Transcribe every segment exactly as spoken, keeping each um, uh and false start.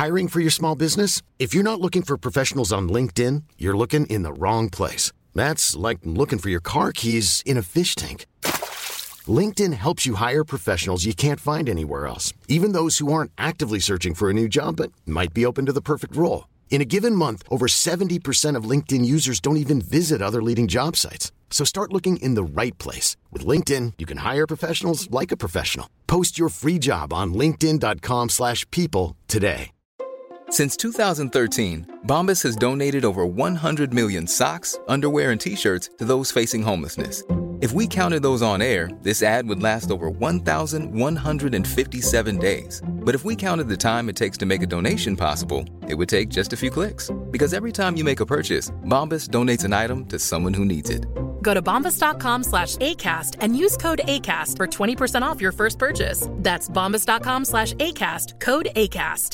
Hiring for your small business? If you're not looking for professionals on LinkedIn, you're looking in the wrong place. That's like looking for your car keys in a fish tank. LinkedIn helps you hire professionals you can't find anywhere else, even those who aren't actively searching for a new job but might be open to the perfect role. In a given month, over seventy percent of LinkedIn users don't even visit other leading job sites. So start looking in the right place. With LinkedIn, you can hire professionals like a professional. Post your free job on linkedin dot com slash people today. Since two thousand thirteen, Bombas has donated over one hundred million socks, underwear, and T-shirts to those facing homelessness. If we counted those on air, this ad would last over one thousand one hundred fifty-seven days. But if we counted the time it takes to make a donation possible, it would take just a few clicks. Because every time you make a purchase, Bombas donates an item to someone who needs it. Go to bombas.com slash ACAST and use code ACAST for twenty percent off your first purchase. That's bombas.com slash ACAST, code ACAST.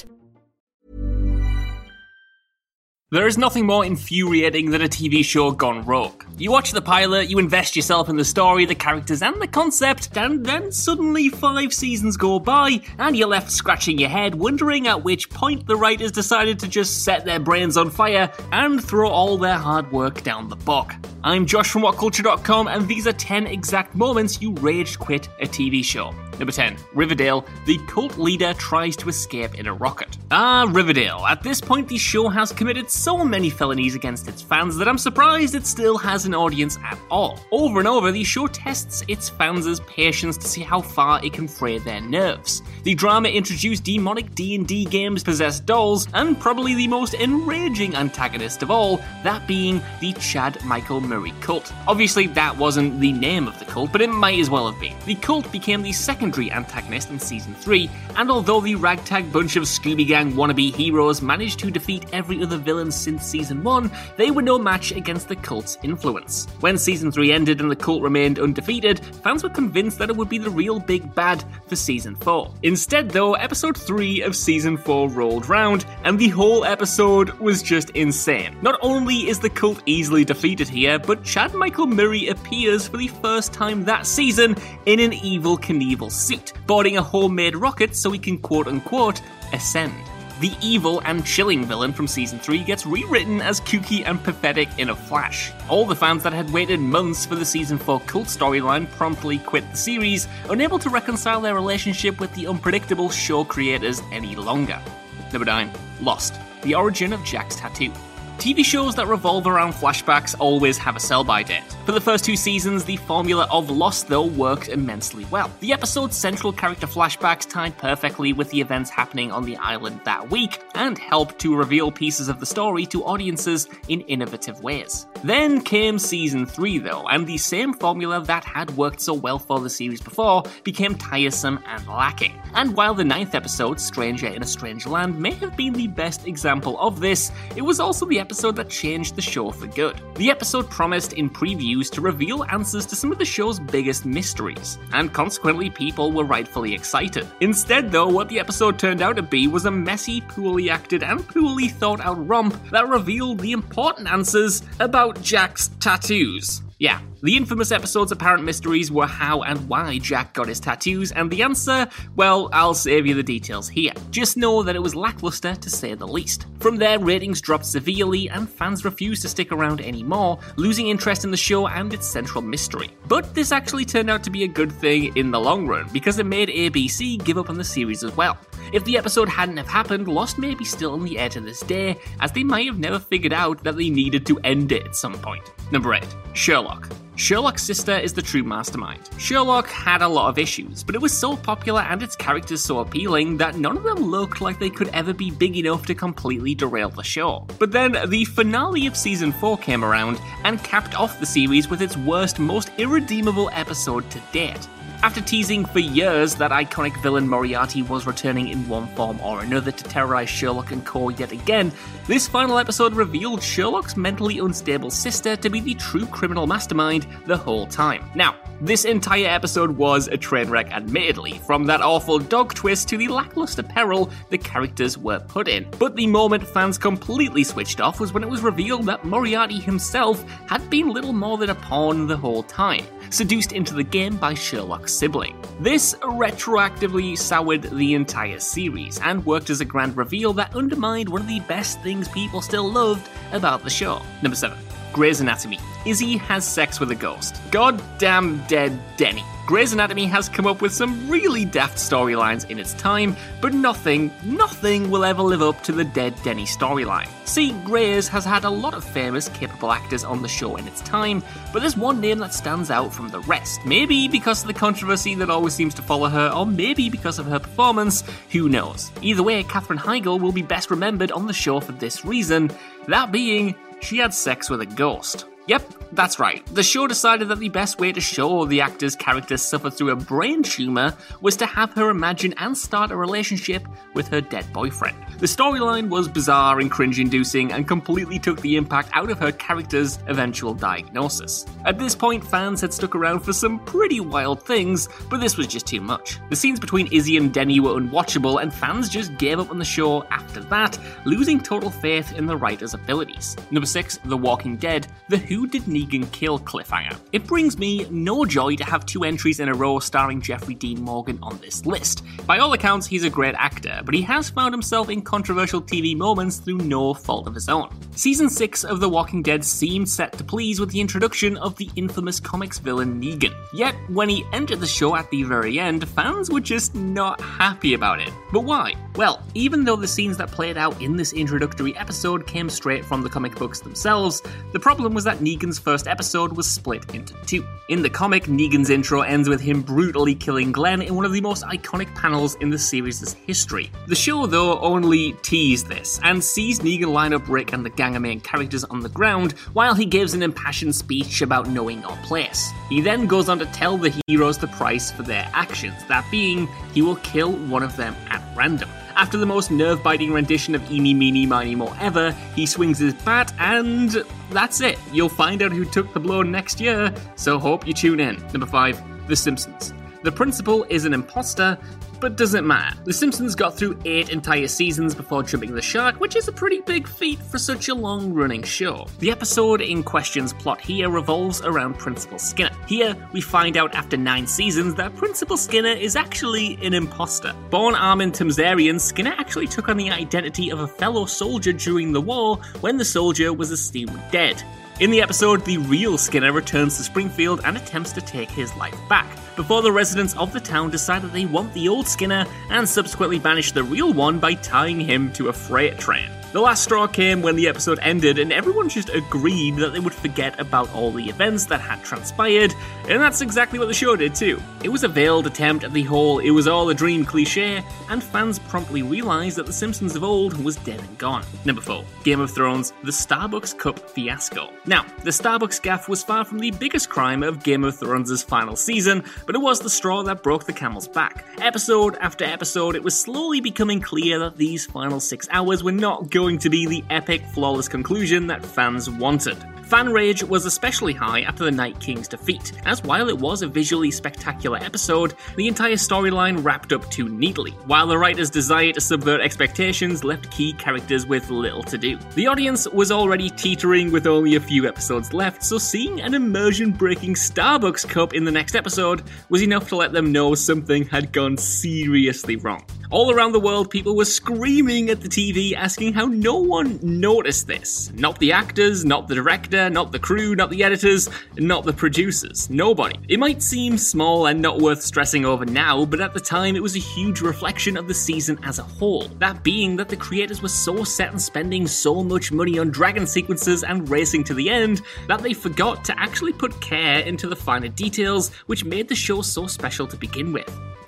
There is nothing more infuriating than a T V show gone rogue. You watch the pilot, you invest yourself in the story, the characters, and the concept, and then suddenly five seasons go by, and you're left scratching your head, wondering at which point the writers decided to just set their brains on fire and throw all their hard work down the bog. I'm Josh from what culture dot com, and these are ten exact moments you rage quit a T V show. Number ten. Riverdale. The cult leader tries to escape in a rocket. Ah, Riverdale. At this point, the show has committed so many felonies against its fans that I'm surprised it still has an audience at all. Over and over, the show tests its fans' patience to see how far it can fray their nerves. The drama introduced demonic D and D games, possessed dolls, and probably the most enraging antagonist of all, that being the Chad Michael Murray cult. Obviously, that wasn't the name of the cult, but it might as well have been. The cult became the secondary antagonist in season three, and although the ragtag bunch of Scooby Gang wannabe heroes managed to defeat every other villain since season one, they were no match against the cult's influence. When season three ended and the cult remained undefeated, fans were convinced that it would be the real big bad for season four. Instead though, episode three of season four rolled round, and the whole episode was just insane. Not only is the cult easily defeated here, but Chad Michael Murray appears for the first time that season in an Evel Knievel suit, boarding a homemade rocket so he can quote-unquote ascend. The evil and chilling villain from season three gets rewritten as kooky and pathetic in a flash. All the fans that had waited months for the season four cult storyline promptly quit the series, unable to reconcile their relationship with the unpredictable show creators any longer. Number nine. Lost. The origin of Jack's tattoo. T V shows that revolve around flashbacks always have a sell-by date. For the first two seasons, the formula of Lost, though, worked immensely well. The episode's central character flashbacks tied perfectly with the events happening on the island that week, and helped to reveal pieces of the story to audiences in innovative ways. Then came season three, though, and the same formula that had worked so well for the series before became tiresome and lacking. And while the ninth episode, Stranger in a Strange Land, may have been the best example of this, it was also the episode that changed the show for good. The episode promised in previews to reveal answers to some of the show's biggest mysteries, and consequently people were rightfully excited. Instead though, what the episode turned out to be was a messy, poorly acted and poorly thought out romp that revealed the important answers about Jack's tattoos. Yeah, the infamous episode's apparent mysteries were how and why Jack got his tattoos, and the answer, well, I'll save you the details here. Just know that it was lackluster to say the least. From there, ratings dropped severely, and fans refused to stick around anymore, losing interest in the show and its central mystery. But this actually turned out to be a good thing in the long run, because it made A B C give up on the series as well. If the episode hadn't have happened, Lost may be still on the air to this day, as they might have never figured out that they needed to end it at some point. Number eight. Sherlock. Sherlock's sister is the true mastermind. Sherlock had a lot of issues, but it was so popular and its characters so appealing that none of them looked like they could ever be big enough to completely derail the show. But then the finale of season four came around and capped off the series with its worst, most irredeemable episode to date. After teasing for years that iconic villain Moriarty was returning in one form or another to terrorize Sherlock and co yet again, this final episode revealed Sherlock's mentally unstable sister to be the true criminal mastermind the whole time. Now, This entire episode was a train wreck, admittedly, from that awful dog twist to the lackluster peril the characters were put in. But the moment fans completely switched off was when it was revealed that Moriarty himself had been little more than a pawn the whole time, seduced into the game by Sherlock's sibling. This retroactively soured the entire series and worked as a grand reveal that undermined one of the best things people still loved about the show. Number seven. Grey's Anatomy. Izzy has sex with a ghost. Goddamn dead Denny. Grey's Anatomy has come up with some really daft storylines in its time, but nothing, nothing will ever live up to the dead Denny storyline. See, Grey's has had a lot of famous, capable actors on the show in its time, but there's one name that stands out from the rest. Maybe because of the controversy that always seems to follow her, or maybe because of her performance, who knows. Either way, Katherine Heigl will be best remembered on the show for this reason, that being, she had sex with a ghost. Yep, that's right. The show decided that the best way to show the actor's character suffer through a brain tumour was to have her imagine and start a relationship with her dead boyfriend. The storyline was bizarre and cringe-inducing and completely took the impact out of her character's eventual diagnosis. At this point, fans had stuck around for some pretty wild things, but this was just too much. The scenes between Izzy and Denny were unwatchable, and fans just gave up on the show after that, losing total faith in the writer's abilities. Number six, The Walking Dead. The Who Did Negan Kill cliffhanger. It brings me no joy to have two entries in a row starring Jeffrey Dean Morgan on this list. By all accounts, he's a great actor, but he has found himself in controversial T V moments through no fault of his own. Season six of The Walking Dead seemed set to please with the introduction of the infamous comics villain Negan. Yet, when he entered the show at the very end, fans were just not happy about it. But why? Well, even though the scenes that played out in this introductory episode came straight from the comic books themselves, the problem was that Negan's first episode was split into two. In the comic, Negan's intro ends with him brutally killing Glenn in one of the most iconic panels in the series' history. The show, though, only teased this, and sees Negan line up Rick and the gang of main characters on the ground while he gives an impassioned speech about knowing our place. He then goes on to tell the heroes the price for their actions, that being, he will kill one of them at random. After the most nerve-biting rendition of Eeny, Meeny, Miny, Mo ever, he swings his bat, and that's it. You'll find out who took the blow next year, so hope you tune in. Number five, The Simpsons. The principal is an imposter, but doesn't matter. The Simpsons got through eight entire seasons before jumping the shark, which is a pretty big feat for such a long-running show. The episode in question's plot here revolves around Principal Skinner. Here, we find out after nine seasons that Principal Skinner is actually an imposter. Born Armin Tamzarian, Skinner actually took on the identity of a fellow soldier during the war when the soldier was assumed dead. In the episode, the real Skinner returns to Springfield and attempts to take his life back, before the residents of the town decide that they want the old Skinner and subsequently banish the real one by tying him to a freight train. The last straw came when the episode ended and everyone just agreed that they would forget about all the events that had transpired, and that's exactly what the show did too. It was a veiled attempt at the whole "it was all a dream" cliche, and fans promptly realised that the Simpsons of old was dead and gone. Number four, Game of Thrones, The Starbucks Cup Fiasco. Now, the Starbucks gaffe was far from the biggest crime of Game of Thrones' final season, but it was the straw that broke the camel's back. Episode after episode, it was slowly becoming clear that these final six hours were not going to be the epic, flawless conclusion that fans wanted. Fan rage was especially high after the Night King's defeat, as while it was a visually spectacular episode, the entire storyline wrapped up too neatly, while the writers' desire to subvert expectations left key characters with little to do. The audience was already teetering with only a few episodes left, so seeing an immersion-breaking Starbucks cup in the next episode was enough to let them know something had gone seriously wrong. All around the world, people were screaming at the T V, asking how no one noticed this. Not the actors, not the director, not the crew, not the editors, not the producers. Nobody. It might seem small and not worth stressing over now, but at the time it was a huge reflection of the season as a whole. That being that the creators were so set on spending so much money on dragon sequences and racing to the end that they forgot to actually put care into the finer details, which made the show so special to begin with.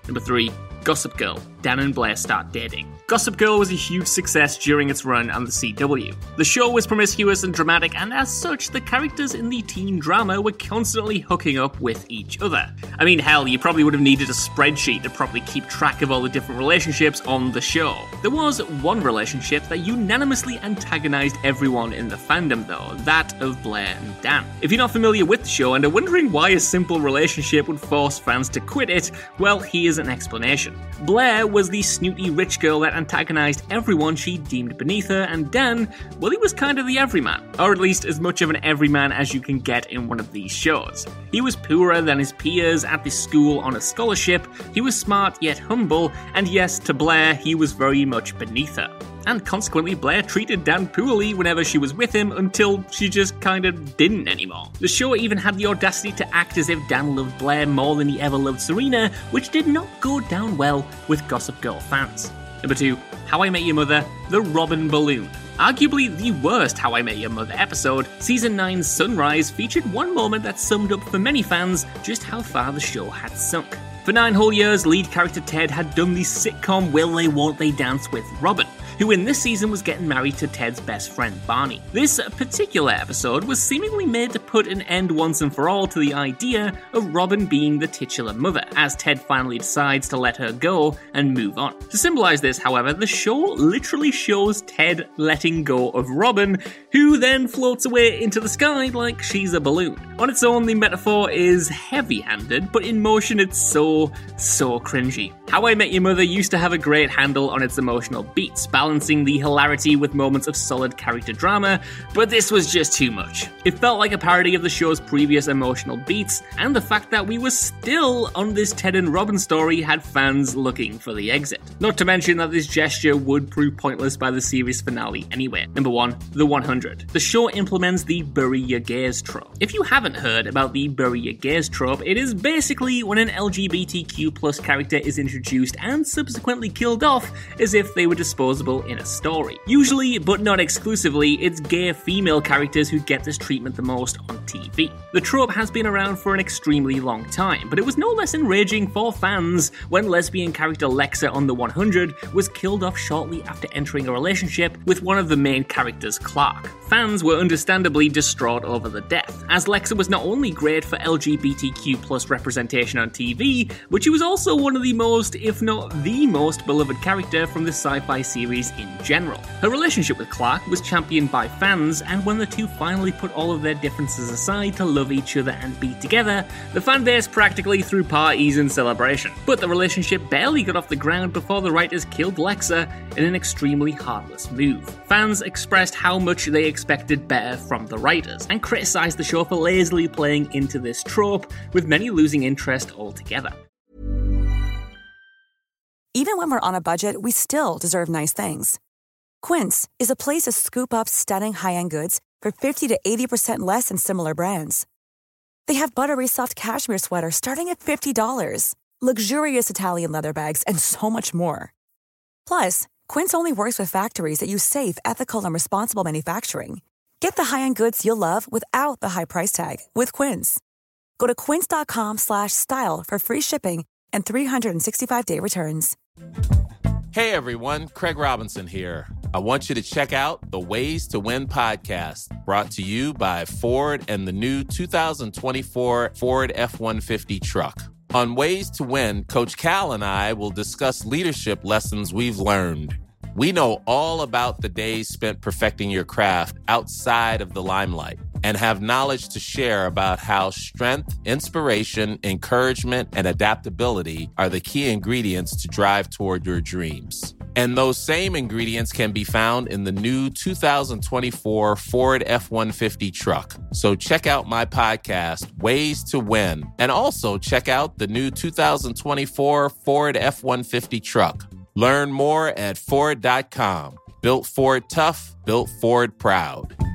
Number three, Gossip Girl. Dan and Blair start dating. Gossip Girl was a huge success during its run on the C W. The show was promiscuous and dramatic, and as such, the characters in the teen drama were constantly hooking up with each other. I mean, hell, you probably would have needed a spreadsheet to properly keep track of all the different relationships on the show. There was one relationship that unanimously antagonized everyone in the fandom, though, that of Blair and Dan. If you're not familiar with the show and are wondering why a simple relationship would force fans to quit it, well, here's an explanation. Blair was the snooty rich girl that antagonized everyone she deemed beneath her, and Dan, well, he was kind of the everyman, or at least as much of an everyman as you can get in one of these shows. He was poorer than his peers at the school on a scholarship, he was smart yet humble, and yes, to Blair, he was very much beneath her. And consequently, Blair treated Dan poorly whenever she was with him until she just kind of didn't anymore. The show even had the audacity to act as if Dan loved Blair more than he ever loved Serena, which did not go down well with Gossip Girl fans. Number two, How I Met Your Mother, The Robin Balloon. Arguably the worst How I Met Your Mother episode, Season nine's Sunrise featured one moment that summed up for many fans just how far the show had sunk. For nine whole years, lead character Ted had done the sitcom Will They Won't They Dance with Robin, who in this season was getting married to Ted's best friend Barney. This particular episode was seemingly made to put an end once and for all to the idea of Robin being the titular mother, as Ted finally decides to let her go and move on. To symbolize this, however, the show literally shows Ted letting go of Robin, who then floats away into the sky like she's a balloon. On its own, the metaphor is heavy-handed, but in motion it's so, so cringy. How I Met Your Mother used to have a great handle on its emotional beats, balancing the hilarity with moments of solid character drama, but this was just too much. It felt like a parody of the show's previous emotional beats, and the fact that we were still on this Ted and Robin story had fans looking for the exit. Not to mention that this gesture would prove pointless by the series finale anyway. Number one, The one hundred. The show implements the bury your gays trope. If you haven't heard about the bury your gays trope, it is basically when an L G B T Q plus character is introduced and subsequently killed off as if they were disposable in a story. Usually, but not exclusively, it's gay female characters who get this treatment the most on T V. The trope has been around for an extremely long time, but it was no less enraging for fans when lesbian character Lexa on The one hundred was killed off shortly after entering a relationship with one of the main characters, Clark. Fans were understandably distraught over the death, as Lexa was not only great for L G B T Q plus representation on T V, but she was also one of the most, if not the most, beloved character from the sci-fi series in general. Her relationship with Clark was championed by fans, and when the two finally put all of their differences aside to love each other and be together, the fanbase practically threw parties in celebration. But the relationship barely got off the ground before the writers killed Lexa in an extremely heartless move. Fans expressed how much they expected better from the writers, and criticised the show for lazily playing into this trope, with many losing interest altogether. Even when we're on a budget, we still deserve nice things. Quince is a place to scoop up stunning high-end goods for fifty to eighty percent less than similar brands. They have buttery soft cashmere sweaters starting at fifty dollars, luxurious Italian leather bags, and so much more. Plus, Quince only works with factories that use safe, ethical, and responsible manufacturing. Get the high-end goods you'll love without the high price tag with Quince. Go to quince.com slash style for free shipping and three sixty-five day returns. Hey everyone, Craig Robinson here. I want you to check out the Ways to Win podcast, brought to you by Ford and the new two thousand twenty-four Ford F one fifty truck. On Ways to Win, Coach Cal and I will discuss leadership lessons we've learned. We know all about the days spent perfecting your craft outside of the limelight, and have knowledge to share about how strength, inspiration, encouragement, and adaptability are the key ingredients to drive toward your dreams. And those same ingredients can be found in the new two thousand twenty-four Ford F one fifty truck. So check out my podcast, Ways to Win, and also check out the new two thousand twenty-four Ford F one fifty truck. Learn more at Ford dot com. Built Ford tough, built Ford proud.